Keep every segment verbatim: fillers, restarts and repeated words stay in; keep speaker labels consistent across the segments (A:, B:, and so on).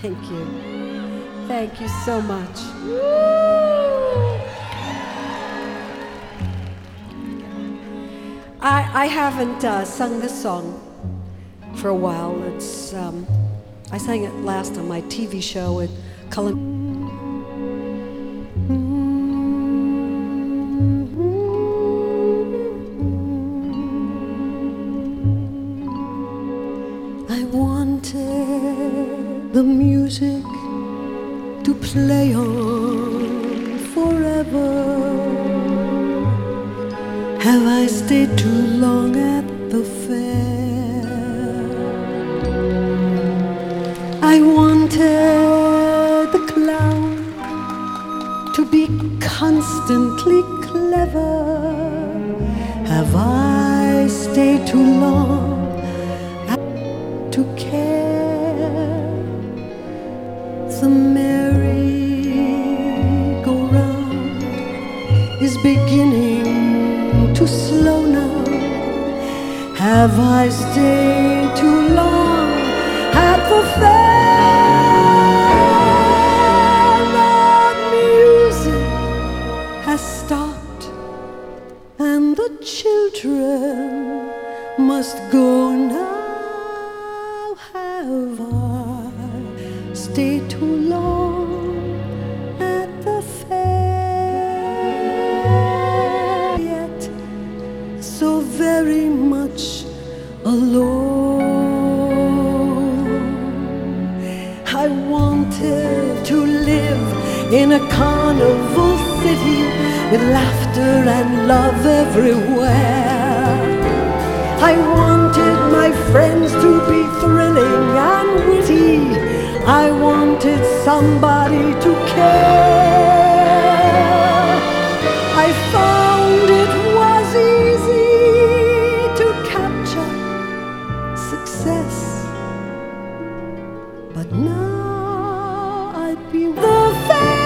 A: Thank you. Thank you so much. I, I haven't uh, sung this song for a while. It's um, I sang it last on my T V show with Cullen. I wanted the music to play on forever. Have I stayed too long at the fair? I wanted the clown to be constantly clever. Have I stayed too long to care? The merry-go-round is beginning to slow now. Have I stayed too long at the fair? The music has stopped and the children must go now. Have I stayed too long at the fair? Yet so very much alone. I wanted to live in a carnival city with laughter and love everywhere. I wanted my friends to be thrilling and witty. I wanted somebody to care. I found it was easy to capture success, but now I'd be the fair.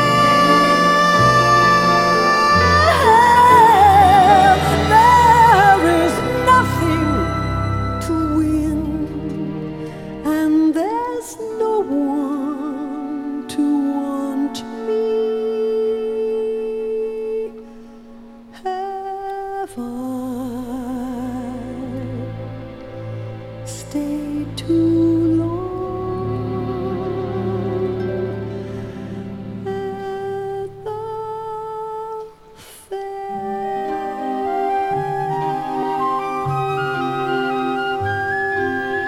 A: There is nothing to win, and there's no one to want me. Have I stayed too